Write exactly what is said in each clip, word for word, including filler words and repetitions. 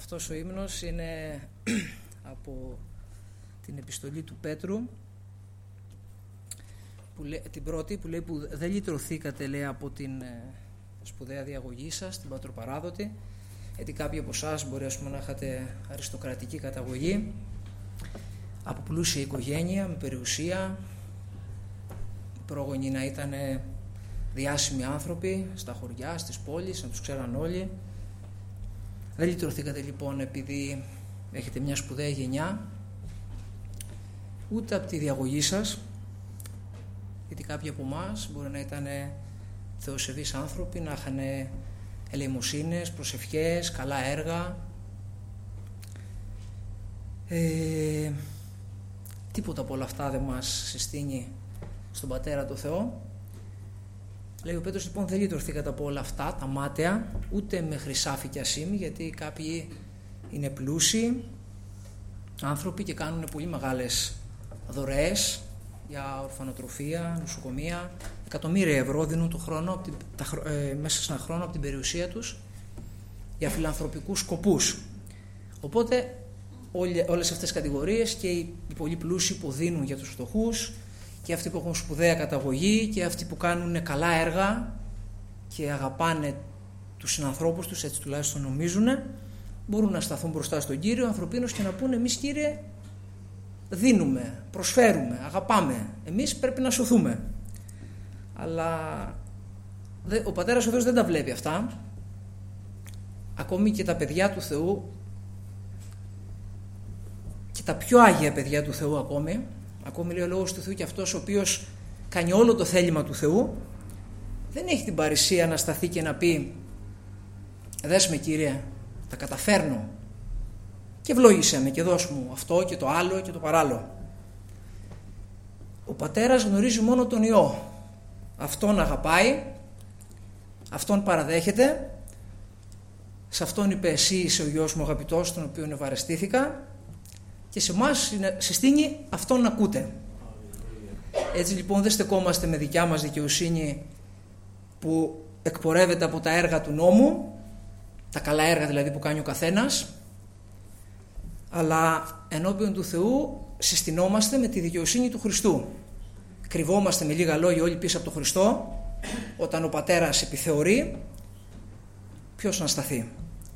Αυτός ο ύμνος είναι από την επιστολή του Πέτρου, που λέ, την πρώτη που λέει που δεν λυτρωθήκατε, λέει, από την ε, σπουδαία διαγωγή σας, την πατροπαράδοτη, γιατί κάποιοι από εσάς μπορεί, ας πούμε, να είχατε αριστοκρατική καταγωγή, από πλούσια οικογένεια, με περιουσία, οι πρόγονοι να ήταν διάσημοι άνθρωποι στα χωριά, στις πόλεις, να τους ξέραν όλοι. Δεν λυτρωθήκατε λοιπόν επειδή έχετε μια σπουδαία γενιά, ούτε από τη διαγωγή σας, γιατί κάποιοι από εμάς μπορεί να ήταν θεοσεβείς άνθρωποι, να είχαν ελεημοσύνες, προσευχές, καλά έργα. Ε, τίποτα από όλα αυτά δεν μας συστήνει στον Πατέρα το Θεό. Λέει ο Πέτρος, λοιπόν, δεν λυτρωθήκατε από όλα αυτά τα μάταια, ούτε με χρυσάφι και ασήμι, γιατί κάποιοι είναι πλούσιοι άνθρωποι και κάνουν πολύ μεγάλες δωρεές για ορφανοτροφία, νοσοκομεία. Εκατομμύρια ευρώ δίνουν το χρόνο, από την, τα, ε, μέσα σε ένα χρόνο από την περιουσία τους για φιλανθρωπικούς σκοπούς. Οπότε όλε, όλες αυτές τις κατηγορίες, και οι, οι πολύ πλούσιοι που δίνουν για τους φτωχούς, και αυτοί που έχουν σπουδαία καταγωγή, και αυτοί που κάνουν καλά έργα και αγαπάνε τους συνανθρώπους τους, έτσι τουλάχιστον νομίζουν, μπορούν να σταθούν μπροστά στον Κύριο ανθρωπίνως και να πούνε, εμείς, Κύριε, δίνουμε, προσφέρουμε, αγαπάμε, εμείς πρέπει να σωθούμε. Αλλά ο Πατέρας ο Θεός δεν τα βλέπει αυτά. Ακόμη και τα παιδιά του Θεού, και τα πιο άγια παιδιά του Θεού ακόμη, ακόμη λέει ο Λόγος του Θεού, και αυτός ο οποίος κάνει όλο το θέλημα του Θεού, δεν έχει την παρησία να σταθεί και να πει, δες με, Κύριε, τα καταφέρνω και ευλόγησέ με και δώσ' μου αυτό και το άλλο και το παράλληλο. Ο Πατέρας γνωρίζει μόνο τον Υιό. Αυτόν αγαπάει, αυτόν παραδέχεται, σε αυτόν είπε, εσύ είσαι ο Υιός μου αγαπητός, τον οποίον ευαρεστήθηκα, και σε εμάς συστήνει αυτόν να ακούτε. Έτσι λοιπόν δεν στεκόμαστε με δικιά μας δικαιοσύνη που εκπορεύεται από τα έργα του νόμου, τα καλά έργα δηλαδή που κάνει ο καθένας, αλλά ενώπιον του Θεού συστηνόμαστε με τη δικαιοσύνη του Χριστού. Κρυβόμαστε με λίγα λόγια όλοι πίσω από τον Χριστό. Όταν ο Πατέρας επιθεωρεί, ποιος να σταθεί?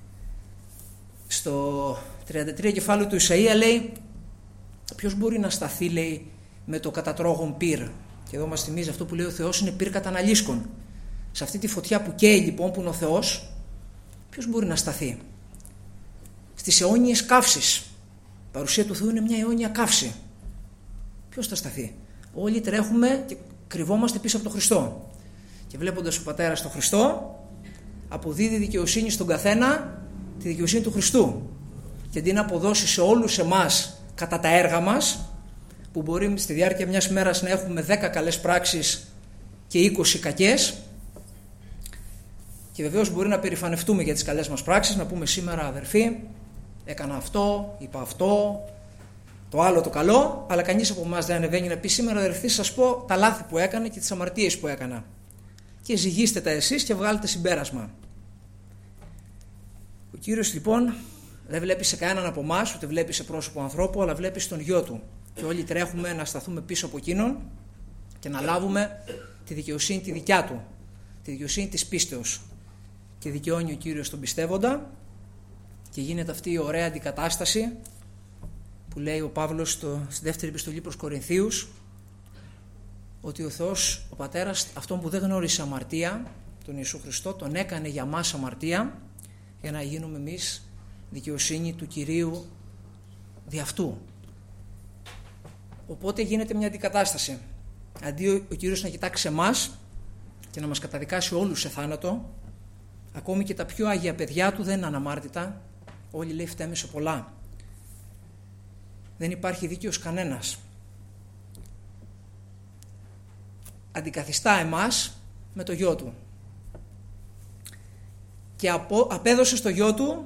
Στο τριάντα τρία κεφάλαιο του Ισαΐα λέει, ποιος μπορεί να σταθεί, λέει, με το κατατρώγον πυρ? Και εδώ μας θυμίζει αυτό που λέει ο Θεός είναι πυρ καταναλύσκων. Σε αυτή τη φωτιά που καίει λοιπόν, που είναι ο Θεός, ποιος μπορεί να σταθεί? Στις αιώνιες καύσεις. Η παρουσία του Θεού είναι μια αιώνια καύση. Ποιος θα σταθεί? Όλοι τρέχουμε και κρυβόμαστε πίσω από τον Χριστό. Και βλέποντας ο Πατέρας τον Χριστό, αποδίδει δικαιοσύνη στον καθένα, τη δικαιοσύνη του Χριστού. Και αντί να αποδώσει σε όλους εμάς κατά τα έργα μας, που μπορεί στη διάρκεια μιας μέρας να έχουμε δέκα καλές πράξεις και είκοσι κακές, και βεβαίως μπορεί να περηφανευτούμε για τις καλές μας πράξεις, να πούμε σήμερα, αδερφοί, έκανα αυτό, είπα αυτό, το άλλο το καλό, αλλά κανείς από εμάς δεν ανεβαίνει να πει, σήμερα, αδερφοί, σας πω τα λάθη που έκανα και τις αμαρτίες που έκανα. Και ζυγίστε τα εσείς και βγάλετε συμπέρασμα. Ο Κύριος λοιπόν δεν βλέπει σε κανέναν από εμάς, ούτε βλέπει σε πρόσωπο ανθρώπου, αλλά βλέπει στον Υιό του. Και όλοι τρέχουμε να σταθούμε πίσω από εκείνον και να λάβουμε τη δικαιοσύνη τη δικιά του, τη δικαιοσύνη της πίστεως. Και δικαιώνει ο Κύριος τον πιστεύοντα, και γίνεται αυτή η ωραία αντικατάσταση που λέει ο Παύλος στο, στη δεύτερη επιστολή προς Κορινθίους, ότι ο Θεός, ο Πατέρας, αυτόν που δεν γνώρισε αμαρτία, τον Ιησού Χριστό, τον έκανε για μας αμαρτία, για να γίνουμε εμείς δικαιοσύνη του Κυρίου δι' αυτού. Οπότε γίνεται μια αντικατάσταση. Αντί ο, ο Κύριος να κοιτάξει εμάς και να μας καταδικάσει όλους σε θάνατο, ακόμη και τα πιο άγια παιδιά του δεν είναι αναμάρτητα, όλοι, λέει, φταίμε σε πολλά. Δεν υπάρχει δίκαιος κανένας. Αντικαθιστά εμάς με το Γιο του. Και απο, απέδωσε στο Γιο του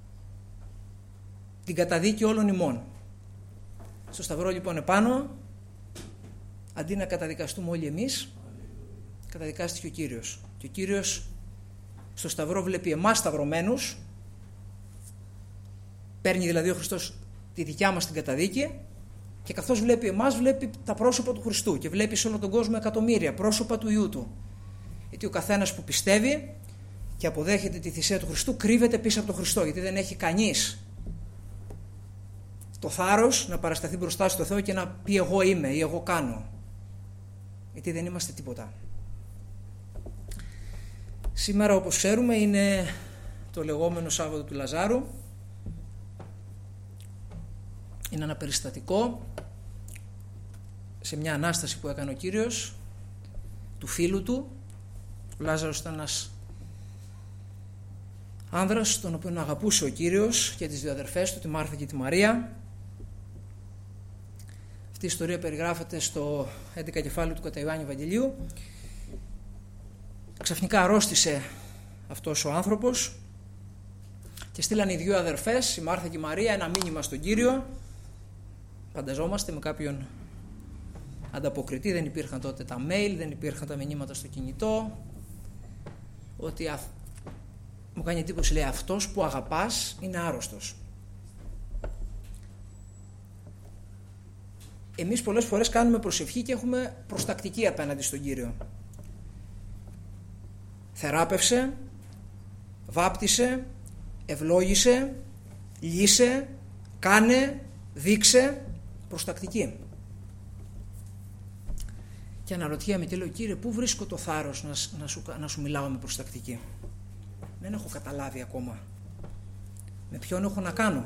την καταδίκη όλων ημών. Στο Σταυρό λοιπόν επάνω, αντί να καταδικαστούμε όλοι εμείς, καταδικάστηκε ο Κύριος. Και ο Κύριος στο Σταυρό βλέπει εμάς σταυρωμένους Παίρνει δηλαδή ο Χριστός τη δικιά μας την καταδίκη και καθώς βλέπει εμάς, βλέπει τα πρόσωπα του Χριστού και βλέπει σε όλο τον κόσμο εκατομμύρια πρόσωπα του Υιού Του. Γιατί ο καθένας που πιστεύει και αποδέχεται τη θυσία του Χριστού κρύβεται πίσω από τον Χριστό, γιατί δεν έχει κανείς το θάρρος να παρασταθεί μπροστά στο Θεό και να πει εγώ είμαι ή εγώ κάνω, γιατί δεν είμαστε τίποτα. Σήμερα, όπως ξέρουμε, είναι το λεγόμενο Σάββατο του Λαζάρου. Είναι ένα περιστατικό σε μια Ανάσταση που έκανε ο Κύριος του φίλου του. Ο Λάζαρος ήταν ένας άνδρας τον οποίο αγαπούσε ο Κύριος και τις δύο αδερφές του, τη Μάρθα και τη Μαρία. Αυτή η ιστορία περιγράφεται στο έντεκα κεφάλαιο του κατά Ιωάννη Ευαγγελίου. Ξαφνικά αρρώστησε αυτός ο άνθρωπος και στείλαν οι δύο αδερφές, η Μάρθα και η Μαρία, ένα μήνυμα στον Κύριο. Φανταζόμαστε με κάποιον ανταποκριτή, δεν υπήρχαν τότε τα mail, δεν υπήρχαν τα μηνύματα στο κινητό, ότι α... μου κάνει εντύπωση, λέει, αυτός που αγαπάς είναι άρρωστος. Εμείς πολλές φορές κάνουμε προσευχή και έχουμε προστακτική απέναντι στον Κύριο. Θεράπευσε, βάπτισε, ευλόγησε, λύσε, κάνε, δείξε, προστακτική. Και αναρωτιέμαι και λέω, Κύριε, πού βρίσκω το θάρρος να, να, σου, να σου μιλάω με προστακτική? Δεν έχω καταλάβει ακόμα με ποιον έχω να κάνω.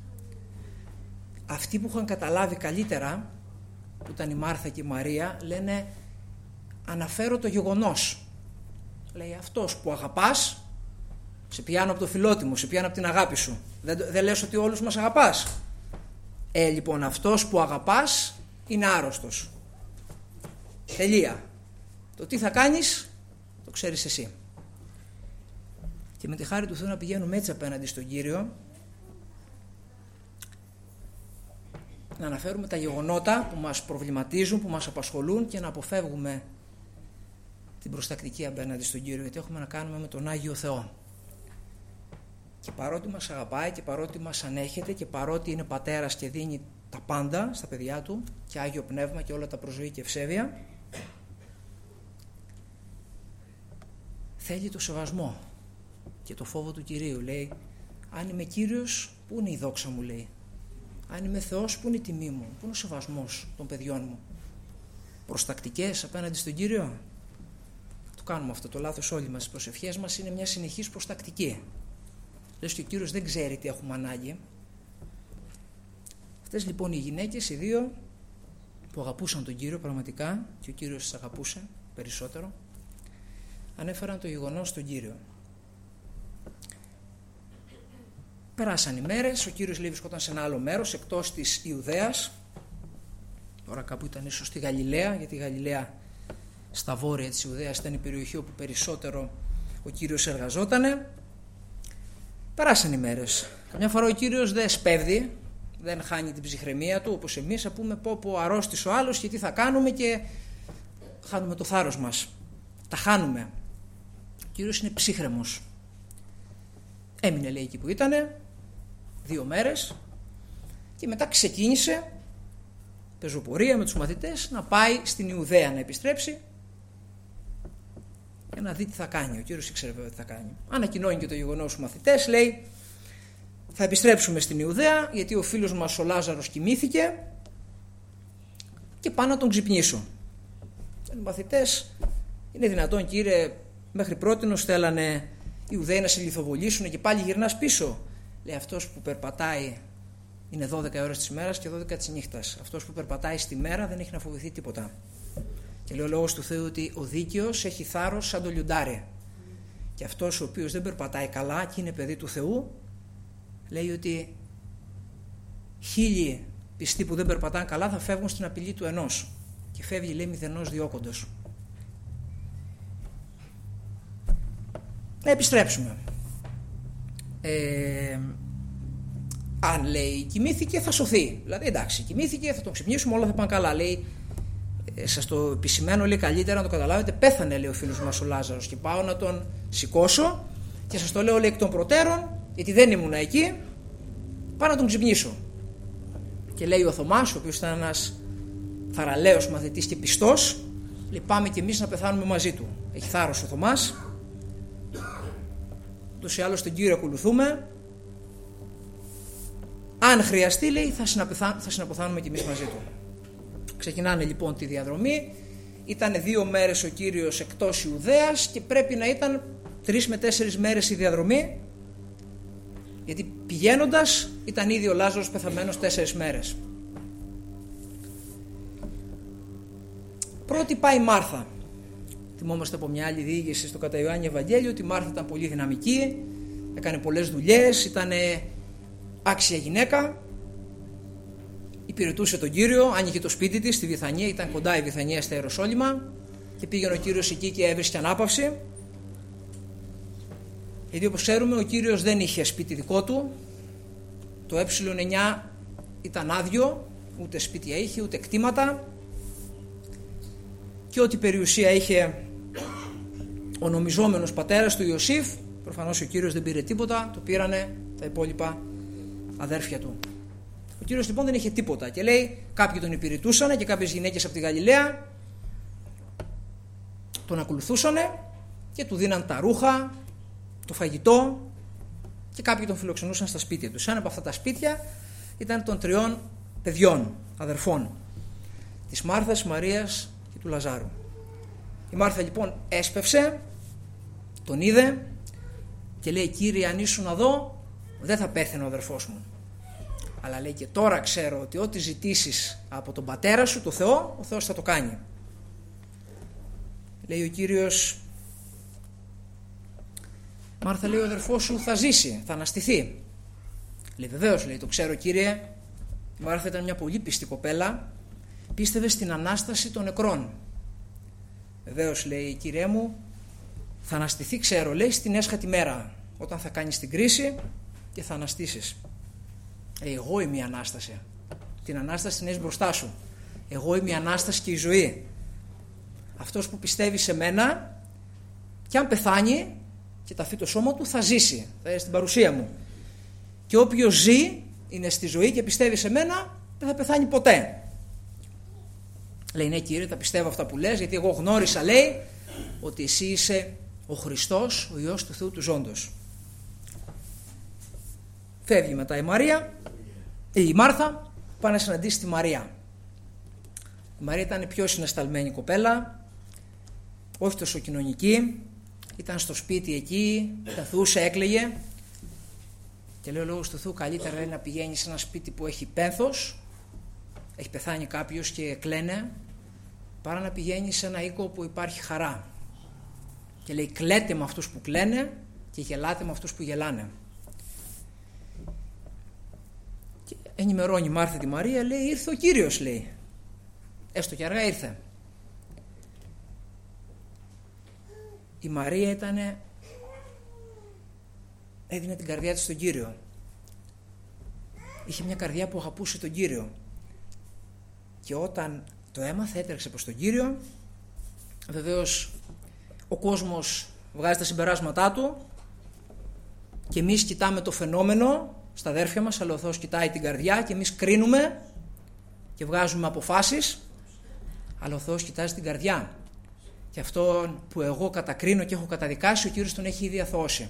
Αυτοί που είχαν καταλάβει καλύτερα, που ήταν η Μάρθα και η Μαρία, λένε, αναφέρω το γεγονός. Λέει, αυτός που αγαπάς, σε πιάνω από το φιλότιμο, σε πιάνω από την αγάπη σου. Δεν, δεν λες ότι όλους μας αγαπάς? Ε, λοιπόν, αυτός που αγαπάς είναι άρρωστος. Τελεία. Το τι θα κάνεις, το ξέρεις εσύ. Και με τη χάρη του Θεού να πηγαίνουμε έτσι απέναντι στον Κύριο, να αναφέρουμε τα γεγονότα που μας προβληματίζουν, που μας απασχολούν και να αποφεύγουμε την προστακτική απέναντι στον Κύριο, γιατί έχουμε να κάνουμε με τον Άγιο Θεό. Και παρότι μας αγαπάει και παρότι μας ανέχεται και παρότι είναι πατέρας και δίνει τα πάντα στα παιδιά του και Άγιο Πνεύμα και όλα τα προζωή και ευσέβεια, θέλει το σεβασμό και το φόβο του Κυρίου. Λέει, αν είμαι Κύριος, πού είναι η δόξα μου, λέει. Αν είμαι Θεός, πού είναι η τιμή μου, πού είναι ο σεβασμός των παιδιών μου? Προστακτικές απέναντι στον Κύριο? Το κάνουμε αυτό το λάθος όλοι μας. Οι προσευχές μας είναι μια συνεχής προστακτική. Λες και ο Κύριος δεν ξέρει τι έχουμε ανάγκη. Αυτές λοιπόν οι γυναίκες, οι δύο που αγαπούσαν τον Κύριο πραγματικά, και ο Κύριος τις αγαπούσε περισσότερο, ανέφεραν το γεγονός στον Κύριο. Περάσαν οι μέρες, ο Κύριος λέει βρισκόταν σε ένα άλλο μέρος εκτός της Ιουδαίας. Τώρα κάπου ήταν ίσως στη Γαλιλαία, γιατί η Γαλιλαία στα βόρεια της Ιουδαίας ήταν η περιοχή όπου περισσότερο ο Κύριος εργαζότανε. Περάσαν οι μέρες. Καμιά φορά ο Κύριος δεν σπέβδει, δεν χάνει την ψυχραιμία του, όπως εμείς, θα πούμε πω πω αρρώστησε ο άλλος και τι θα κάνουμε, και χάνουμε το θάρρος μας. Τα χάνουμε. Ο Κύριος είναι ψύχρεμος. Έμεινε, λέει, εκεί που ήτανε δύο μέρες και μετά ξεκίνησε πεζοπορία με τους μαθητές να πάει στην Ιουδαία, να επιστρέψει για να δει τι θα κάνει. Ο Κύριος ήξερε βέβαια τι θα κάνει. Ανακοινώνει και το γεγονός στους μαθητές, λέει, θα επιστρέψουμε στην Ιουδαία γιατί ο φίλος μας ο Λάζαρος κοιμήθηκε και πάω να τον ξυπνήσω. Και οι μαθητές, είναι δυνατόν, Κύριε, μέχρι πρότινος θέλανε οι Ιουδαίοι να σε λιθοβολήσουν και πάλι γυρνάς πίσω? Λέει, αυτός που περπατάει είναι δώδεκα ώρες της ημέρας και δώδεκα της νύχτας. Αυτός που περπατάει στη μέρα δεν έχει να φοβηθεί τίποτα. Και λέει ο λόγος του Θεού ότι ο δίκαιος έχει θάρρος σαν το λιοντάρι. Και αυτός ο οποίος δεν περπατάει καλά και είναι παιδί του Θεού, λέει ότι χίλιοι πιστοί που δεν περπατάνε καλά θα φεύγουν στην απειλή του ενός. Και φεύγει, λέει, μηδενός διώκοντος. Να επιστρέψουμε. Ε, αν, λέει, κοιμήθηκε θα σωθεί. Δηλαδή, εντάξει, κοιμήθηκε, θα τον ξυπνήσουμε, όλα θα πάνε καλά. Λέει, ε, σας το επισημαίνω, λέει, καλύτερα να το καταλάβετε. Πέθανε, λέει, ο φίλος μας ο Λάζαρος και πάω να τον σηκώσω και σας το λέω, λέει, εκ των προτέρων, γιατί δεν ήμουν εκεί. πάω να τον ξυπνήσω. Και λέει ο Θωμάς, ο οποίος ήταν ένας θαραλέος μαθητής και πιστός, λέει πάμε κι εμείς να πεθάνουμε μαζί του. Έχει θάρρος ο Θωμάς, ούτως ή άλλως τον Κύριο ακολουθούμε, αν χρειαστεί λέει θα, συναπεθά, θα συναποθάνουμε κι εμείς μαζί του. Ξεκινάνε λοιπόν τη διαδρομή, ήταν δύο μέρες ο Κύριος εκτός Ιουδαίας και πρέπει να ήταν τρεις με τέσσερις μέρες η διαδρομή, γιατί πηγαίνοντας ήταν ήδη ο Λάζαρος πεθαμένος τέσσερις μέρες. Πρώτη πάει η Μάρθα. Θυμόμαστε από μια άλλη διήγηση στο κατά Ιωάννη Ευαγγέλιο ότι η Μάρθα ήταν πολύ δυναμική, έκανε πολλές δουλειές, ήταν άξια γυναίκα, υπηρετούσε τον Κύριο, άνοιγε το σπίτι της στη Βιθανία, ήταν κοντά η Βιθανία στα Ιεροσόλυμα και πήγαινε ο Κύριος εκεί και έβρισκε ανάπαυση. Γιατί όπως ξέρουμε ο Κύριος δεν είχε σπίτι δικό του, το ε εννιά ήταν άδειο, ούτε σπίτια είχε ούτε κτήματα, και ό,τι περιουσία είχε ο νομιζόμενος πατέρας του Ιωσήφ, προφανώς ο Κύριος δεν πήρε τίποτα, το πήρανε τα υπόλοιπα αδέρφια του. Ο Κύριος λοιπόν δεν είχε τίποτα και λέει κάποιοι τον υπηρετούσανε και κάποιες γυναίκες από τη Γαλιλαία τον ακολουθούσανε και του δίναν τα ρούχα, το φαγητό, και κάποιοι τον φιλοξενούσαν στα σπίτια τους. Ένα από αυτά τα σπίτια ήταν των τριών παιδιών, αδερφών, της Μάρθας, της Μαρίας και του Λαζάρου. Η Μάρθα λοιπόν έσπευσε, τον είδε και λέει Κύριε, αν ήσουν εδώ δεν θα πέθαινε ο αδερφός μου, αλλά λέει και τώρα ξέρω ότι ό,τι ζητήσεις από τον πατέρα σου, το Θεό, ο Θεός θα το κάνει. Λέει ο Κύριος, Μάρθα, λέει, ο αδερφός σου θα ζήσει, θα αναστηθεί. Λέει βεβαίως, λέει, το ξέρω Κύριε. Η Μάρθα ήταν μια πολύ πιστή κοπέλα, πίστευε στην Ανάσταση των νεκρών. Βεβαίως, λέει, Κύριε μου, θα αναστηθεί, ξέρω, λέει, στην έσχατη μέρα, όταν θα κάνεις την κρίση και θα αναστήσεις. Λέει, εγώ είμαι η Ανάσταση. Την Ανάσταση την έχεις μπροστά σου. Εγώ είμαι η Ανάσταση και η ζωή. Αυτός που πιστεύει σε μένα, και αν πεθάνει και ταφεί το σώμα του, θα ζήσει, θα είναι στην παρουσία μου. Και όποιος ζει, είναι στη ζωή και πιστεύει σε μένα, δεν θα πεθάνει ποτέ. Λέει, ναι Κύριε, τα πιστεύω αυτά που λες, γιατί εγώ γνώρισα, λέει, ότι εσύ είσαι ο Χριστός, ο Υιός του Θεού του Ζώντος. Φεύγει μετά η Μαρία, η Μάρθα, πάνε να συναντήσει τη Μαρία. Η Μαρία ήταν πιο συναισθαλμένη κοπέλα, όχι τόσο κοινωνική, ήταν στο σπίτι εκεί, καθούσε, έκλαιγε και λέει ο λόγος του Θεού, καλύτερα είναι να πηγαίνει σε ένα σπίτι που έχει πένθος, έχει πεθάνει κάποιος και κλαίνε, παρά να πηγαίνει σε ένα οίκο που υπάρχει χαρά. Και λέει, κλαίτε με αυτούς που κλαίνε και γελάτε με αυτούς που γελάνε. Και ενημερώνει η Μάρθα τη Μαρία, λέει, ήρθε ο Κύριος, λέει. Έστω και αργά ήρθε. Η Μαρία ήτανε, έδινε την καρδιά της στον Κύριο. Είχε μια καρδιά που αγαπούσε τον Κύριο. Και όταν το έμαθε, έτρεξε προς τον Κύριο. Βεβαίως ο κόσμος βγάζει τα συμπεράσματά του και εμείς κοιτάμε το φαινόμενο στα αδέρφια μας, αλλά ο Θεός κοιτάει την καρδιά και εμείς κρίνουμε και βγάζουμε αποφάσεις, αλλά ο Θεός κοιτάζει την καρδιά. Και αυτό που εγώ κατακρίνω και έχω καταδικάσει, ο Κύριος τον έχει ήδη αθωώσει.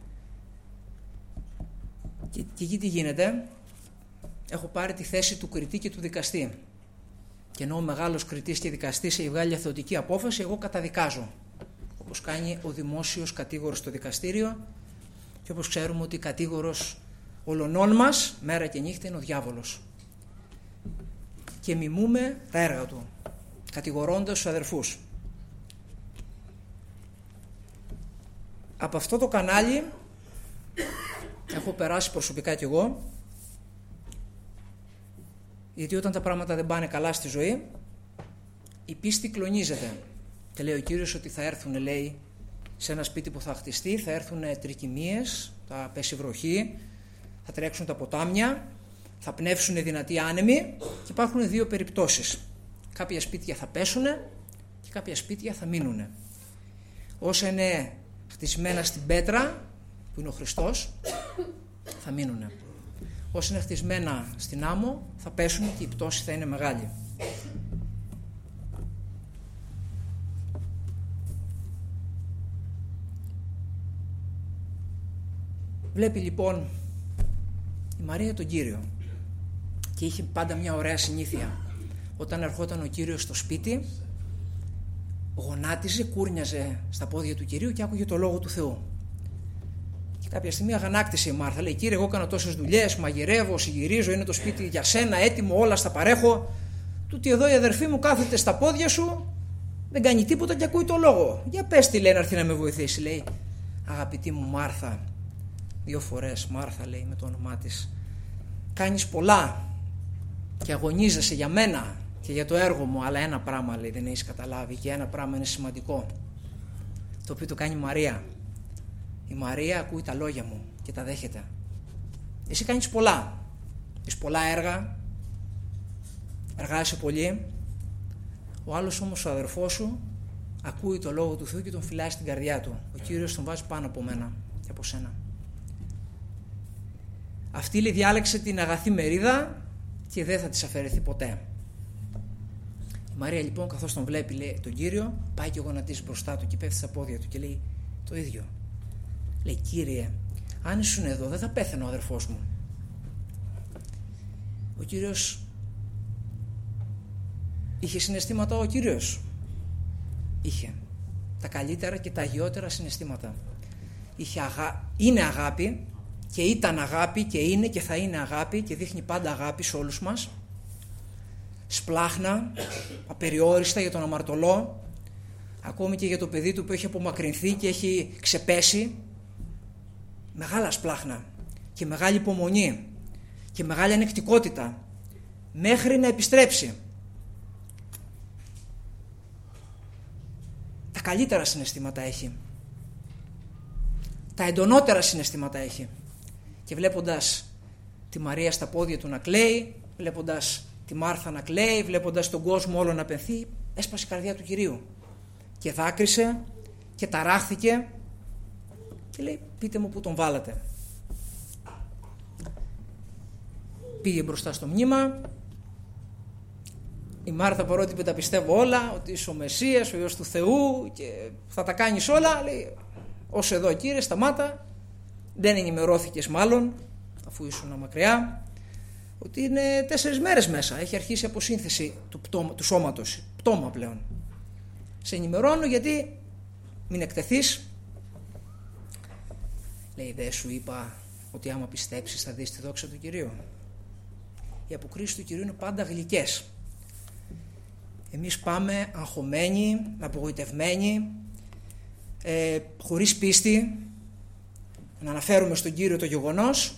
Και, και εκεί τι γίνεται, έχω πάρει τη θέση του κριτή και του δικαστή. Και ενώ ο μεγάλος κριτής και δικαστής έχει βγάλει αθεωτική απόφαση, εγώ καταδικάζω. Όπως κάνει ο δημόσιος κατήγορος στο δικαστήριο, και όπως ξέρουμε ότι κατήγορος ολονών μας, μέρα και νύχτα, είναι ο διάβολος. Και μιμούμε τα έργα του, κατηγορώντας τους αδερφούς. Από αυτό το κανάλι έχω περάσει προσωπικά κι εγώ, γιατί όταν τα πράγματα δεν πάνε καλά στη ζωή, η πίστη κλονίζεται. Και λέει ο Κύριος ότι θα έρθουν, λέει, σε ένα σπίτι που θα χτιστεί, θα έρθουν τρικυμίες, θα πέσει βροχή, θα τρέξουν τα ποτάμια, θα πνεύσουν δυνατοί άνεμοι, και υπάρχουν δύο περιπτώσεις. Κάποια σπίτια θα πέσουν και κάποια σπίτια θα μείνουν. Όσα είναι χτισμένα στην πέτρα, που είναι ο Χριστός, θα μείνουν. Όσοι είναι χτισμένα στην άμμο θα πέσουν και η πτώση θα είναι μεγάλη. Βλέπει λοιπόν η Μαρία τον Κύριο και είχε πάντα μια ωραία συνήθεια. Όταν ερχόταν ο Κύριος στο σπίτι, γονάτιζε, κούρνιαζε στα πόδια του Κυρίου και άκουγε το Λόγο του Θεού. Και κάποια στιγμή αγανάκτησε η Μάρθα. Λέει: Κύριε, εγώ έκανα τόσες δουλειές, μαγειρεύω, συγυρίζω, είναι το σπίτι για σένα, έτοιμο, όλα στα παρέχω. Τούτη εδώ η αδερφή μου κάθεται στα πόδια σου, δεν κάνει τίποτα και ακούει το Λόγο. Για πες τι λέει να έρθει να με βοηθήσει. Λέει: Αγαπητή μου Μάρθα, δύο φορές Μάρθα λέει με το όνομά της, κάνεις πολλά και αγωνίζεσαι για μένα και για το έργο μου, αλλά ένα πράγμα λέει δεν έχεις καταλάβει και ένα πράγμα είναι σημαντικό, το οποίο το κάνει η Μαρία. Η Μαρία ακούει τα λόγια μου και τα δέχεται. Εσύ κάνεις πολλά, έχεις πολλά έργα, εργάζεσαι πολύ, ο άλλος όμως ο αδερφός σου ακούει το Λόγο του Θεού και τον φυλάει στην καρδιά του. Ο Κύριος τον βάζει πάνω από μένα και από σένα. Αυτή λέει διάλεξε την αγαθή μερίδα και δεν θα της αφαιρεθεί ποτέ. Η Μαρία λοιπόν καθώς τον βλέπει λέει, τον Κύριο, πάει και γονατίζει μπροστά του και πέφτει στα πόδια του και λέει το ίδιο. Λέει: Κύριε, αν ήσουν εδώ δεν θα πέθαινε ο αδερφός μου. Ο Κύριος είχε συναισθήματα. Ο Κύριος είχε τα καλύτερα και τα αγιότερα συναισθήματα. Είχε αγα... είναι αγάπη και ήταν αγάπη και είναι και θα είναι αγάπη και δείχνει πάντα αγάπη σε όλους μας. Σπλάχνα απεριόριστα για τον αμαρτωλό, ακόμη και για το παιδί του που έχει απομακρυνθεί και έχει ξεπέσει. Μεγάλα σπλάχνα και μεγάλη υπομονή και μεγάλη ανεκτικότητα μέχρι να επιστρέψει. Τα καλύτερα συναισθήματα έχει, τα εντονότερα συναισθήματα έχει. Και βλέποντας τη Μαρία στα πόδια του να κλαίει, βλέποντας τη Μάρθα να κλαίει, βλέποντας τον κόσμο όλο να πενθεί, έσπασε η καρδιά του Κυρίου και δάκρυσε και ταράχθηκε και λέει: πείτε μου που τον βάλατε. Πήγε μπροστά στο μνήμα. Η Μάρθα, παρότι είπε τα πιστεύω όλα, ότι είσαι ο Μεσσίας, ο Υιός του Θεού και θα τα κάνεις όλα, λέει: ως εδώ Κύριε, σταμάτα. Δεν ενημερώθηκες μάλλον, αφού ήσουν μακριά, ότι είναι τέσσερις μέρες μέσα. Έχει αρχίσει η αποσύνθεση του, πτώμα, του σώματος, πτώμα πλέον. Σε ενημερώνω γιατί μην εκτεθείς. Λέει: δεν σου είπα ότι άμα πιστέψεις θα δεις τη δόξα του Κυρίου. Οι αποκρίσεις του Κυρίου είναι πάντα γλυκές. Εμείς πάμε αγχωμένοι, απογοητευμένοι, ε, χωρίς πίστη, να αναφέρουμε στον Κύριο το γεγονός.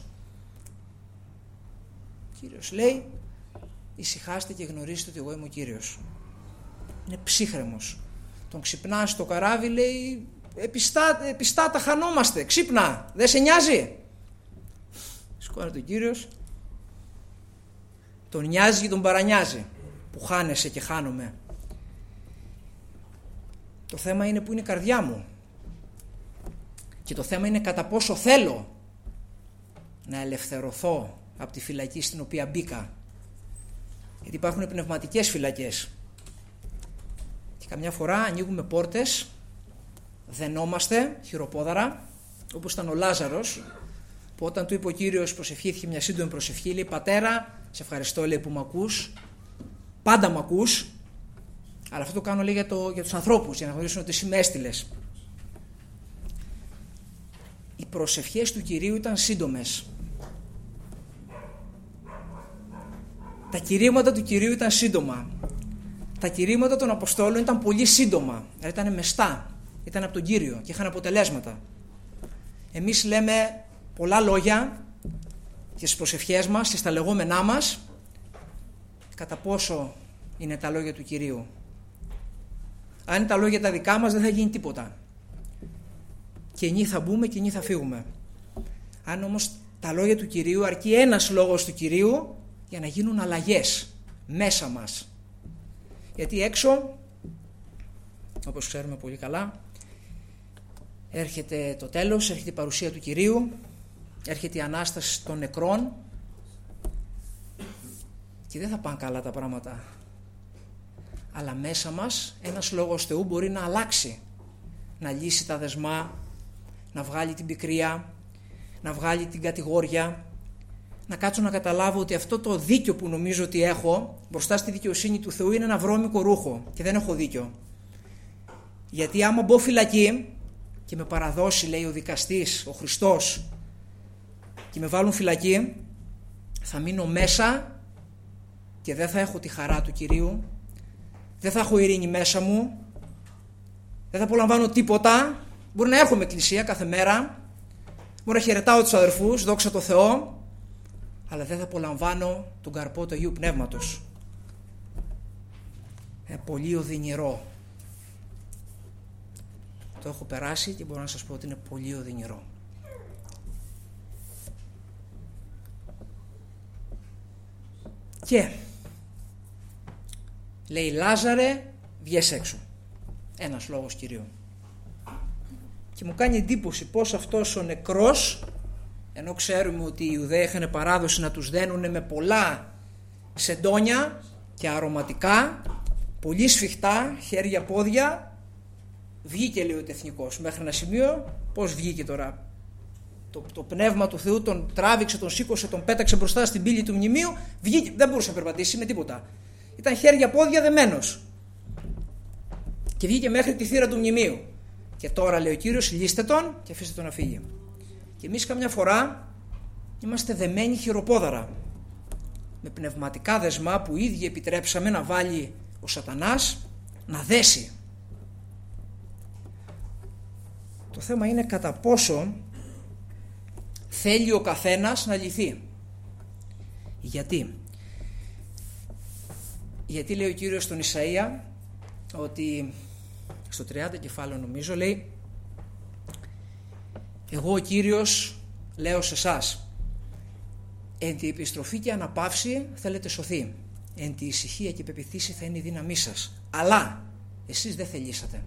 Ο Κύριος λέει: ησυχάστε και γνωρίστε ότι εγώ είμαι ο Κύριος. Είναι ψύχρεμος. Τον ξυπνά στο καράβι, λέει: επιστά, επιστά τα χανόμαστε, ξύπνα, δεν σε νοιάζει. Σηκώνει τον Κύριος, τον νοιάζει και τον παρανοιάζει που χάνεσαι και χάνομαι. Το θέμα είναι που είναι η καρδιά μου και το θέμα είναι κατά πόσο θέλω να ελευθερωθώ από τη φυλακή στην οποία μπήκα, γιατί υπάρχουν πνευματικές φυλακές και καμιά φορά ανοίγουμε πόρτες, δενόμαστε χειροπόδαρα, όπως ήταν ο Λάζαρος που όταν του είπε ο Κύριος, προσευχήθηκε μια σύντομη προσευχή, λέει: πατέρα, σε ευχαριστώ, λέει, που μ' ακούς, πάντα μ' ακούς, αλλά αυτό το κάνω, λέει, για, το, για τους ανθρώπους, για να γνωρίσουν ότι εσύ με έστειλες. Οι προσευχές του Κυρίου ήταν σύντομες. Τα κηρύγματα του Κυρίου ήταν σύντομα. Τα κηρύγματα των Αποστόλων ήταν πολύ σύντομα. Ήταν μεστά. Ήταν από τον Κύριο και είχαν αποτελέσματα. Εμείς λέμε πολλά λόγια και στις προσευχές μας και στα λεγόμενά μας. Κατά πόσο είναι τα λόγια του Κυρίου? Αν είναι τα λόγια τα δικά μας δεν θα γίνει τίποτα. Και ενή θα μπούμε και ενή θα φύγουμε. Αν όμως τα λόγια του Κυρίου, αρκεί ένας λόγος του Κυρίου για να γίνουν αλλαγές μέσα μας. Γιατί έξω, όπως ξέρουμε πολύ καλά, έρχεται το τέλος, έρχεται η παρουσία του Κυρίου, έρχεται η Ανάσταση των νεκρών και δεν θα πάνε καλά τα πράγματα. Αλλά μέσα μας ένας λόγος Θεού μπορεί να αλλάξει, να λύσει τα δεσμά, να βγάλει την πικρία, να βγάλει την κατηγόρια, να κάτσω να καταλάβω ότι αυτό το δίκιο που νομίζω ότι έχω μπροστά στη δικαιοσύνη του Θεού είναι ένα βρώμικο ρούχο και δεν έχω δίκιο. Γιατί άμα μπω φυλακή και με παραδώσει, λέει ο δικαστής, ο Χριστός, και με βάλουν φυλακή, θα μείνω μέσα και δεν θα έχω τη χαρά του Κυρίου, δεν θα έχω ειρήνη μέσα μου, δεν θα απολαμβάνω τίποτα. Μπορεί να έρχομαι εκκλησία κάθε μέρα, μπορεί να χαιρετάω τους αδερφούς, δόξα τω Θεώ, αλλά δεν θα απολαμβάνω τον καρπό του Αγίου Πνεύματος. Ε, πολύ οδυνηρό. Το έχω περάσει και μπορώ να σας πω ότι είναι πολύ οδυνηρό. Και λέει, Λάζαρε, βγες έξω. Ένας λόγος Κυρίου. Και μου κάνει εντύπωση πως αυτός ο νεκρός, ενώ ξέρουμε ότι οι Ιουδαίοι είχαν παράδοση να τους δένουν με πολλά σεντόνια και αρωματικά, πολύ σφιχτά, χέρια, πόδια, βγήκε, λέει ο τεθνικός. Μέχρι ένα σημείο, πώς βγήκε τώρα? Το, το πνεύμα του Θεού τον τράβηξε, τον σήκωσε, τον πέταξε μπροστά στην πύλη του μνημείου, βγήκε, δεν μπορούσε να περπατήσει με τίποτα. Ήταν χέρια, πόδια δεμένος. Και βγήκε μέχρι τη θύρα του μνημείου. Και τώρα, λέει ο Κύριος, λύστε τον και αφήστε τον να φύγει. Και εμείς καμιά φορά είμαστε δεμένοι χειροπόδαρα, με πνευματικά δεσμά που ήδη επιτρέψαμε να βάλει ο σατανάς να δέσει. Το θέμα είναι κατά πόσο θέλει ο καθένας να λυθεί. Γιατί? Γιατί λέει ο Κύριος στον Ισαΐα, ότι στο τριάντα κεφάλαιο νομίζω λέει, εγώ ο Κύριος λέω σε εσάς, εν τη επιστροφή και αναπαύση θέλετε σωθεί, εν τη ησυχία και πεποιθήση θα είναι η δύναμή σας, αλλά εσείς δεν θελήσατε.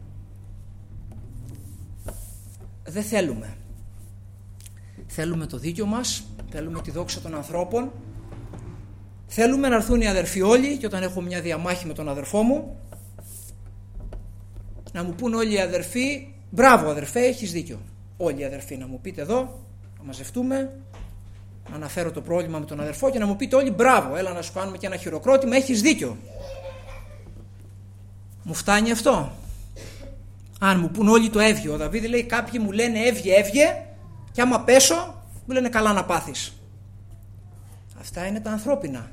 Δεν θέλουμε. Θέλουμε το δίκιο μας, θέλουμε τη δόξα των ανθρώπων, θέλουμε να έρθουν οι αδερφοί όλοι και όταν έχω μια διαμάχη με τον αδερφό μου να μου πούν όλοι οι αδερφοί, μπράβο αδερφέ, έχεις δίκιο. Όλοι οι αδερφοί να μου πείτε εδώ, να μαζευτούμε, να αναφέρω το πρόβλημα με τον αδερφό και να μου πείτε όλοι, μπράβο, έλα να σου κάνουμε και ένα χειροκρότημα, έχεις δίκιο. Μου φτάνει αυτό? Αν μου πούν όλοι το έβγε, ο Δαβίδ λέει, κάποιοι μου λένε έβγε, έβγε, και άμα πέσω μου λένε καλά να πάθεις. Αυτά είναι τα ανθρώπινα.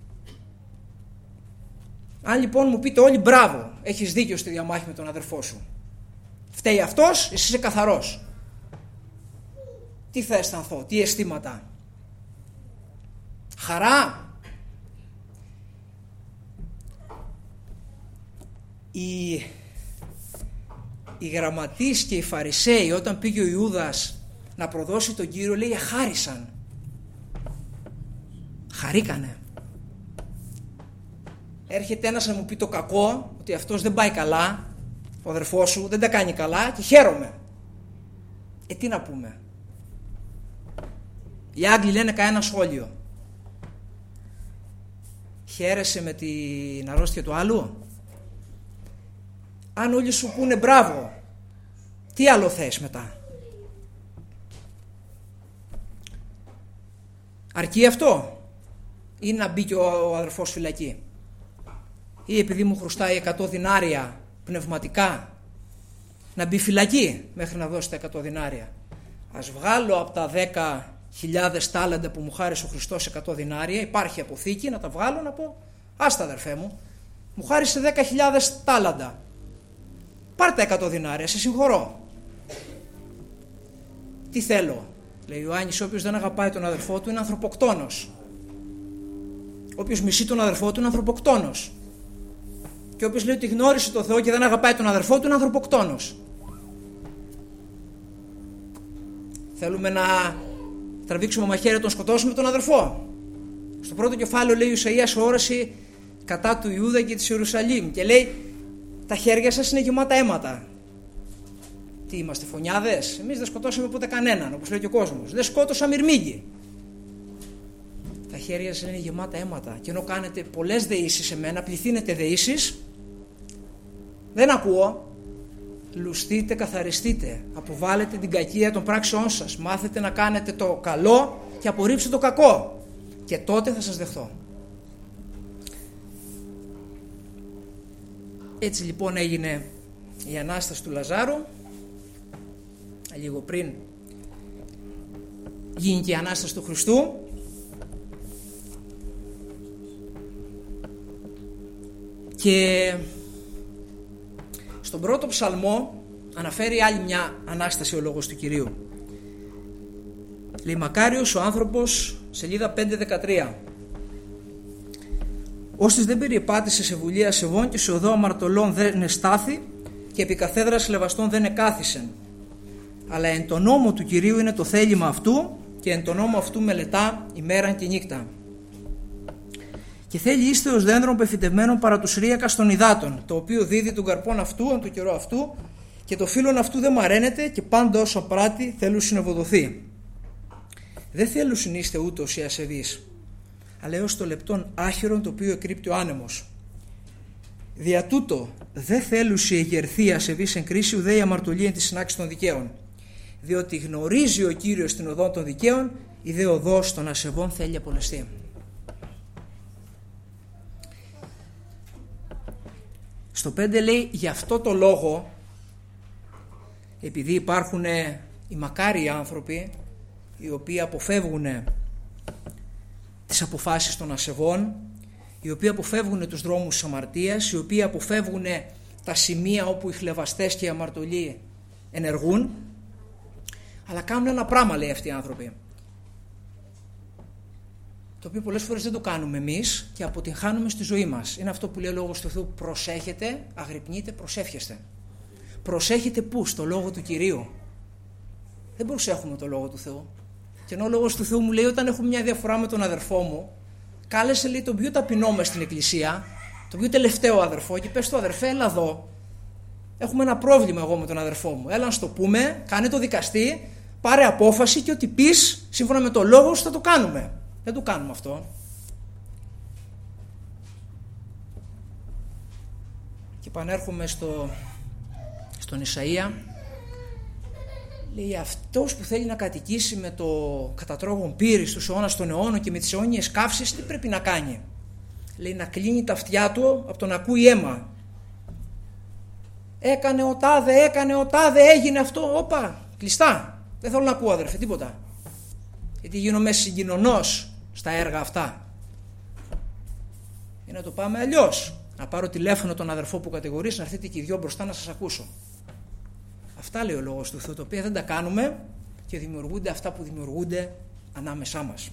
Αν λοιπόν μου πείτε όλοι, μπράβο, έχεις δίκιο στη διαμάχη με τον αδερφό σου, φταίει αυτός, εσύ είσαι καθαρός, τι θα αισθανθώ, τι αισθήματα? Χαρά? Οι, οι γραμματείς και οι Φαρισαίοι, όταν πήγε ο Ιούδας να προδώσει τον Κύριο, λέει εχάρισαν, χαρήκανε. Έρχεται ένας να μου πει το κακό, ότι αυτός δεν πάει καλά, ο αδερφός σου δεν τα κάνει καλά, και χαίρομαι. Ε, τι να πούμε? Οι Άγγλοι λένε κανένα σχόλιο. Χαίρεσαι με την αρρώστια του άλλου? Αν όλοι σου πούνε μπράβο, τι άλλο θες μετά? Αρκεί αυτό? Ή να μπει και ο αδερφός φυλακή? Ή επειδή μου χρωστάει εκατό δινάρια πνευματικά να μπει φυλακή μέχρι να δώσει τα εκατό δινάρια? Ας βγάλω από τα δέκα χιλιάδες τάλαντα που μου χάρισε ο Χριστός εκατό δινάρια, υπάρχει αποθήκη, να τα βγάλω να πω, άστα αδερφέ μου, μου χάρισε δέκα χιλιάδες τάλαντα, πάρ' τα εκατό δινάρια, σε συγχωρώ. Τι θέλω? Λέει ο Ιωάννης, όποιος δεν αγαπάει τον αδερφό του είναι ανθρωποκτόνος. Όποιος μισεί τον αδερφό του είναι ανθρωποκτόνος. Και όποιος λέει ότι γνώρισε τον Θεό και δεν αγαπάει τον αδερφό του είναι ανθρωποκτόνος. Θέλουμε να τραβήξουμε μαχαίρια, τον σκοτώσουμε τον αδερφό? Στο πρώτο κεφάλαιο λέει ο Ισαΐας όραση κατά του Ιούδα και της Ιερουσαλήμ και λέει τα χέρια σας είναι γεμάτα αίματα. Τι είμαστε, φωνιάδες? Εμείς δεν σκοτώσαμε ποτέ κανέναν, όπως λέει και ο κόσμος. Δεν σκότωσα μυρμήγκι. Τα χέρια σας είναι γεμάτα αίματα. Και ενώ κάνετε πολλές δεήσεις σε μένα, πληθύνετε δεήσεις, δεν ακούω. Λουστείτε, καθαριστείτε, αποβάλλετε την κακία των πράξεών σας, μάθετε να κάνετε το καλό και απορρίψτε το κακό, και τότε θα σας δεχθώ. Έτσι λοιπόν έγινε η Ανάσταση του Λαζάρου, λίγο πριν γίνει και η Ανάσταση του Χριστού. Και στον πρώτο ψαλμό αναφέρει άλλη μια Ανάσταση ο λόγος του Κυρίου. Λέει: μακάριος ο άνθρωπος, σελίδα πέντε δεκατρία, «Ώστις δεν περιεπάτησε σε βουλή ασεβών και σε οδό αμαρτωλών δεν εστάθη και επί καθέδρας λεβαστών δεν εκάθισεν. Αλλά εν το νόμο του Κυρίου είναι το θέλημα αυτού και εν το νόμο αυτού μελετά ημέραν και νύχτα. Και θέλει ίστεως δέντρων πεφυτευμένων παρά τους ρίακας των υδάτων, το οποίο δίδει τον καρπόν αυτού εν το καιρό αυτού, και το φύλλον αυτού δεν μαραίνεται και πάντα όσο πράττει θέλουν συνευοδοθεί. Δεν θέλουν συνείστε ούτως οι ασεβείς, αλλά έως το λεπτόν άχυρον το οποίο εκρύπτει ο άνεμος. Δια τούτο δεν θέλουν οι εγερθοί ασεβείς εν κρίση, ουδέ η αμαρτωλή εν τη συνάξη των δικαίων. Διότι γνωρίζει ο Κύριος την οδόν των δικαίων, η δε οδός των ασεβών θέλει απολεστεί». Στο πέντε λέει: γι' αυτό το λόγο, επειδή υπάρχουν οι μακάριοι άνθρωποι οι οποίοι αποφεύγουν τις αποφάσεις των ασεβών, οι οποίοι αποφεύγουν τους δρόμους της αμαρτίας, οι οποίοι αποφεύγουν τα σημεία όπου οι χλευαστές και οι αμαρτωλοί ενεργούν, αλλά κάνουν ένα πράγμα, λέει, αυτοί οι άνθρωποι, το οποίο πολλές φορές δεν το κάνουμε εμείς και αποτυγχάνουμε στη ζωή μας. Είναι αυτό που λέει ο λόγος του Θεού: προσέχετε, αγρυπνείτε, προσεύχεστε. Προσέχετε πού? Στο λόγο του Κυρίου. Δεν προσέχουμε το λόγο του Θεού. Και ενώ ο λόγος του Θεού μου λέει, όταν έχω μια διαφορά με τον αδερφό μου, κάλεσε, λέει, τον πιο ταπεινό μες στην εκκλησία, τον πιο τελευταίο αδερφό, και πες του: αδερφέ, έλα εδώ. Έχουμε ένα πρόβλημα εγώ με τον αδερφό μου. Έλα να στο πούμε, κάνε το δικαστή, πάρε απόφαση και ό,τι πεις σύμφωνα με το λόγο σου θα το κάνουμε. Δεν το κάνουμε αυτό. Και επανέρχομαι στο, στον Ισαΐα. Λέει: αυτός που θέλει να κατοικήσει με το κατατρόγον πύρι στους αιώνας των αιώνων και με τις αιώνιες καύσεις, τι πρέπει να κάνει? Λέει: να κλείνει τα αυτιά του από το να ακούει αίμα. Έκανε ο τάδε, έκανε ο τάδε, έγινε αυτό. Όπα, κλειστά. Δεν θέλω να ακούω, αδερφέ, τίποτα. Γιατί γίνομαι συγκοινωνός στα έργα αυτά. Ή να το πάμε αλλιώς. Να πάρω τηλέφωνο τον αδερφό που κατηγορείς, να έρθετε και οι δυο μπροστά να σας ακούσω. Αυτά λέει ο λόγος του Θεού, τα οποία δεν τα κάνουμε και δημιουργούνται αυτά που δημιουργούνται ανάμεσά μας.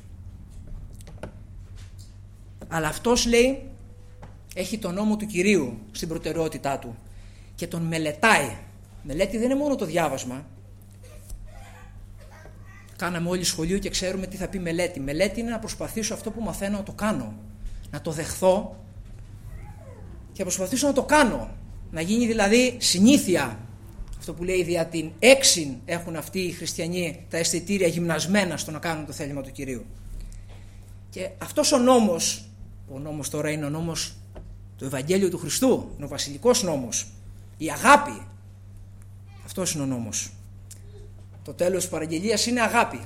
Αλλά αυτός, λέει, έχει τον νόμο του Κυρίου στην προτεραιότητά του και τον μελετάει. Μελέτη δεν είναι μόνο το διάβασμα. Κάναμε όλοι σχολείο και ξέρουμε τι θα πει μελέτη. Μελέτη είναι να προσπαθήσω αυτό που μαθαίνω να το κάνω. Να το δεχθώ και να προσπαθήσω να το κάνω. Να γίνει δηλαδή συνήθεια. Αυτό που λέει, δια την έξιν έχουν αυτοί οι χριστιανοί τα αισθητήρια γυμνασμένα στο να κάνουν το θέλημα του Κυρίου. Και αυτός ο νόμος, ο νόμος τώρα είναι ο νόμος του Ευαγγέλιου του Χριστού, είναι ο βασιλικός νόμος, η αγάπη. Αυτός είναι ο νόμος. Το τέλος της παραγγελίας είναι αγάπη.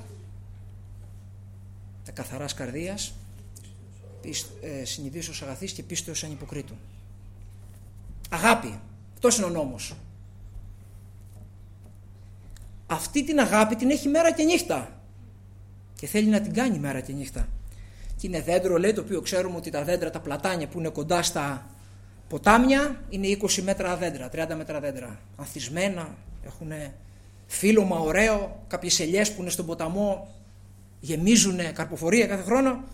Τα καθαράς καρδίας, ε, συνειδήσεως αγαθής και πίστεως ανυποκρίτου. Αγάπη. Αυτός είναι ο νόμος. Αυτή την αγάπη την έχει μέρα και νύχτα και θέλει να την κάνει μέρα και νύχτα. Και είναι δέντρο, λέει, το οποίο ξέρουμε ότι τα δέντρα, τα πλατάνια που είναι κοντά στα ποτάμια είναι είκοσι μέτρα δέντρα, τριάντα μέτρα δέντρα. Ανθισμένα, έχουν φύλλωμα ωραίο, κάποιες ελιές που είναι στον ποταμό γεμίζουν καρποφορία κάθε χρόνο.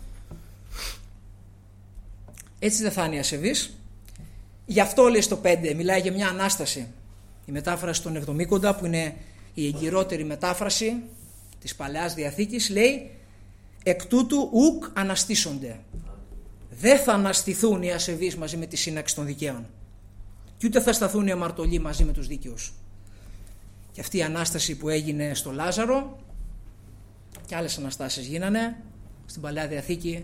Έτσι δεν θα είναι οι ασεβείς. Γι' αυτό, λέει, στο πέντε μιλάει για μια Ανάσταση. Η μετάφραση των Εβδομήκοντα, που είναι η εγκυρότερη μετάφραση της Παλαιάς Διαθήκης, λέει: εκ τούτου ουκ αναστήσονται. Δεν θα αναστηθούν οι ασεβείς μαζί με τη σύναξη των δικαίων και ούτε θα σταθούν οι αμαρτωλοί μαζί με τους δίκαιους. Και αυτή η Ανάσταση που έγινε στο Λάζαρο και άλλες Αναστάσεις γίνανε στην Παλαιά Διαθήκη.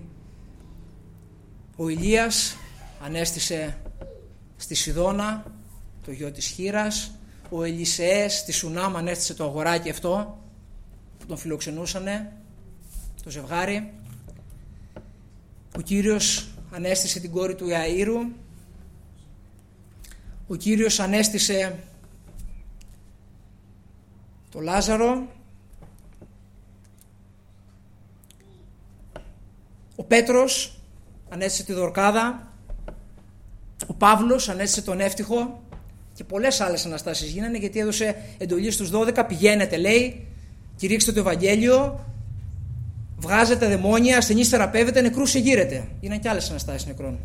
Ο Ηλίας ανέστησε στη Σιδώνα το γιο της Χήρας. Ο Ελισεές στη Σουνάμ ανέστησε το αγοράκι αυτό που τον φιλοξενούσανε, το ζευγάρι. Ο Κύριος ανέστησε την κόρη του Ιαΐρου. Ο Κύριος ανέστησε το Λάζαρο. Ο Πέτρος ανέστησε τη Δορκάδα. Ο Παύλος ανέστησε τον Εύτυχο. Και πολλές άλλες αναστάσεις γίνανε, γιατί έδωσε εντολή στους δώδεκα, πηγαίνετε λέει, κηρύξτε το Ευαγγέλιο, βγάζετε δαιμόνια, ασθενείς θεραπεύετε, νεκρούς εγείρετε. Γίνανε και άλλες αναστάσεις νεκρών.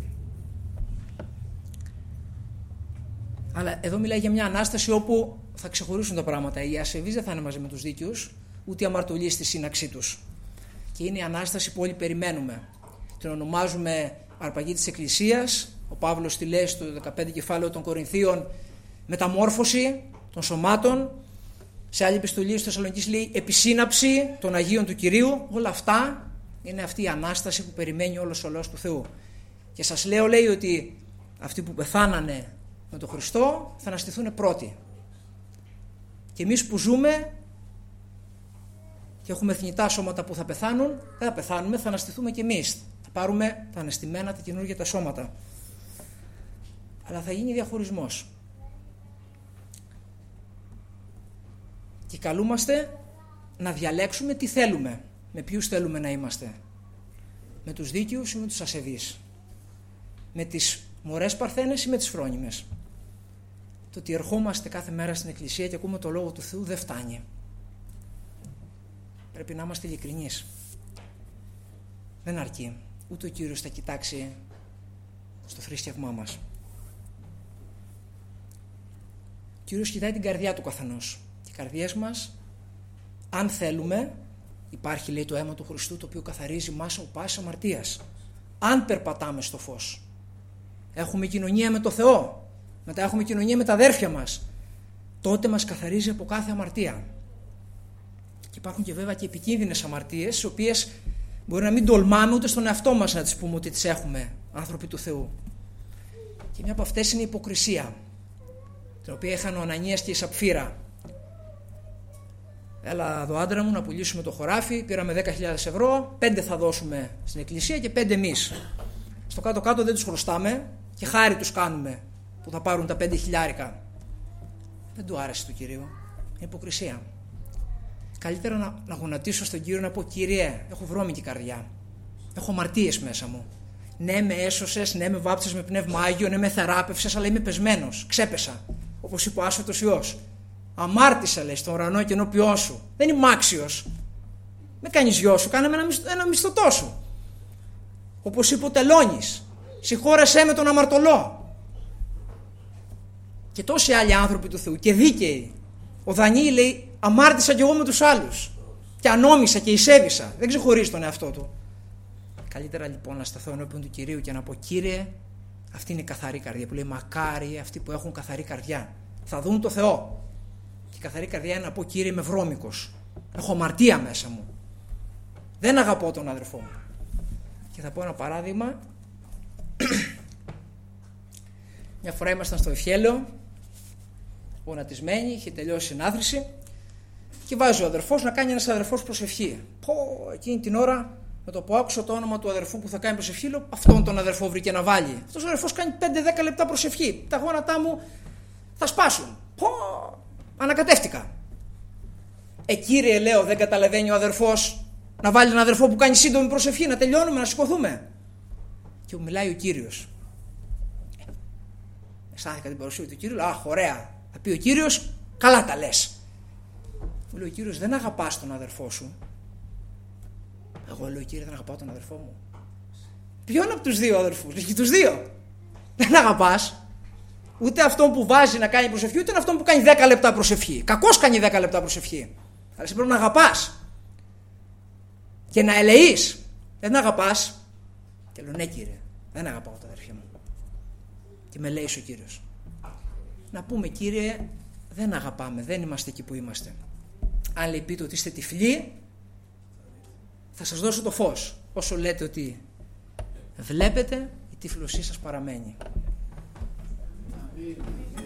Αλλά εδώ μιλάει για μια Ανάσταση όπου θα ξεχωρίσουν τα πράγματα. Οι ασεβείς δεν θα είναι μαζί με τους δίκαιους, ούτε οι αμαρτωλοί στη σύναξή τους. Και είναι η Ανάσταση που όλοι περιμένουμε. Την ονομάζουμε αρπαγή της Εκκλησίας. Ο Παύλος τη λέει στο δεκαπέντε κεφάλαιο των Κορινθίων μεταμόρφωση των σωμάτων. Σε άλλη επιστολή στο Θεσσαλονικής λέει επισύναψη των Αγίων του Κυρίου. Όλα αυτά είναι αυτή η Ανάσταση που περιμένει όλος ο λαός του Θεού. Και σας λέω, λέει, ότι αυτοί που πεθάνανε με τον Χριστό θα αναστηθούν πρώτοι. Και εμείς που ζούμε και έχουμε θνητά σώματα που θα πεθάνουν, δεν θα πεθάνουμε, θα αναστηθούμε κι εμείς. Θα πάρουμε τα αναστημένα, τα καινούργια τα σώματα. Αλλά θα γίνει διαχωρισμός. Και καλούμαστε να διαλέξουμε τι θέλουμε. Με ποιους θέλουμε να είμαστε. Με τους δίκαιους ή με τους ασεβείς. Με τις μωρές παρθένες ή με τις φρόνιμες. Το ότι ερχόμαστε κάθε μέρα στην Εκκλησία και ακούμε το Λόγο του Θεού δεν φτάνει. Πρέπει να είμαστε ειλικρινείς. Δεν αρκεί. Ούτε ο Κύριος θα κοιτάξει στο θρησκευμά μας. Ο Κύριος κοιτάει την καρδιά του καθενός. Και οι καρδιές μας, αν θέλουμε, υπάρχει λέει το αίμα του Χριστού το οποίο καθαρίζει μας από πάσης αμαρτίας. Αν περπατάμε στο φως, έχουμε κοινωνία με το Θεό, μετά έχουμε κοινωνία με τα αδέρφια μας, τότε μας καθαρίζει από κάθε αμαρτία. Και υπάρχουν και βέβαια και επικίνδυνες αμαρτίες, τις οποίες μπορεί να μην τολμάμε ούτε στον εαυτό μας να τις πούμε ότι τις έχουμε, άνθρωποι του Θεού. Και μια από αυτές είναι η υποκρισία, την οποία είχαν ο Ανανίας και η Σαπφύρα. Έλα εδώ άντρα μου να πουλήσουμε το χωράφι, πήραμε δέκα χιλιάδες ευρώ, πέντε θα δώσουμε στην εκκλησία και πέντε εμείς. Στο κάτω-κάτω δεν τους χρωστάμε και χάρη τους κάνουμε που θα πάρουν τα πέντε χιλιάρικα. Δεν του άρεσε του Κυρίου. Είναι υποκρισία. Καλύτερα να, να γονατίσω στον Κύριο να πω: Κύριε, έχω βρώμικη καρδιά. Έχω αμαρτίες μέσα μου. Ναι, με έσωσες, ναι, με βάπτισες με πνεύμα Άγιο, ναι, με θεράπευσες, αλλά είμαι πεσμένος. Ξέπεσα. Όπως είπε ο άσφατος Υιός. Αμάρτησα, λέει, στον ουρανό και ενώπιόν σου. Δεν είμαι άξιος. Με κάνεις γιο σου, κάνε με ένα, ένα μισθωτό σου. Όπως είπε ο Τελώνης. Συγχώρεσέ με τον αμαρτωλό. Και τόσοι άλλοι άνθρωποι του Θεού και δίκαιοι. Ο Δανιήλ λέει: αμάρτησα κι εγώ με τους άλλους. Και ανόμισα και εισέβησα. Δεν ξεχωρίζει τον εαυτό του. Καλύτερα λοιπόν να σταθώ ενώπιον του Κυρίου και να πω: Κύριε, αυτή είναι η καθαρή καρδιά. Που λέει: μακάρι αυτοί που έχουν καθαρή καρδιά. Θα δουν το Θεό. Και η καθαρή καρδιά είναι να πω: Κύριε, είμαι βρώμικος. Έχω αμαρτία μέσα μου. Δεν αγαπώ τον αδερφό μου. Και θα πω ένα παράδειγμα. Μια φορά ήμασταν στο Ευχέλαιο, γονατισμένοι, είχε τελειώσει η συνάθρηση και βάζει ο αδερφός να κάνει ένας αδερφός προσευχή. Πω, εκείνη την ώρα, με το που άκουσα το όνομα του αδερφού που θα κάνει προσευχή, λέω: αυτόν τον αδερφό βρήκε να βάλει. Αυτός ο αδερφός κάνει πέντε δέκα λεπτά προσευχή. Τα γόνατά μου θα σπάσουν. Πω, ανακατεύτηκα. Ε, κύριε, λέω, δεν καταλαβαίνει ο αδερφός να βάλει έναν αδερφό που κάνει σύντομη προσευχή, να τελειώνουμε, να σηκωθούμε. Και μου μιλάει ο Κύριος. Αισθάνθηκα την παρουσία του Κύριου, λέω: αχ, ωραία. Θα πει ο Κύριος: καλά τα λες. Μου λέει ο Κύριος: δεν αγαπάς τον αδερφό σου. Εγώ λέω: Κύριε, δεν αγαπάω τον αδερφό μου. Ποιον από τους δύο αδερφούς? Και τους δύο. Δεν αγαπάς. Ούτε αυτόν που βάζει να κάνει προσευχή, ούτε αυτόν που κάνει δέκα λεπτά προσευχή. Κακώς κάνει δέκα λεπτά προσευχή. Αλλά εσύ πρέπει να αγαπάς. Και να ελεείς. Δεν αγαπάς. Και λέω: ναι, Κύριε, δεν αγαπάω τα αδερφιά μου. Και με λέει ο Κύριος: να πούμε, Κύριε, δεν αγαπάμε, δεν είμαστε εκεί που είμαστε. Αν λέει πείτε ότι είστε τυφλοί, θα σας δώσω το φως. Όσο λέτε ότι βλέπετε, η τύφλωσή σας παραμένει.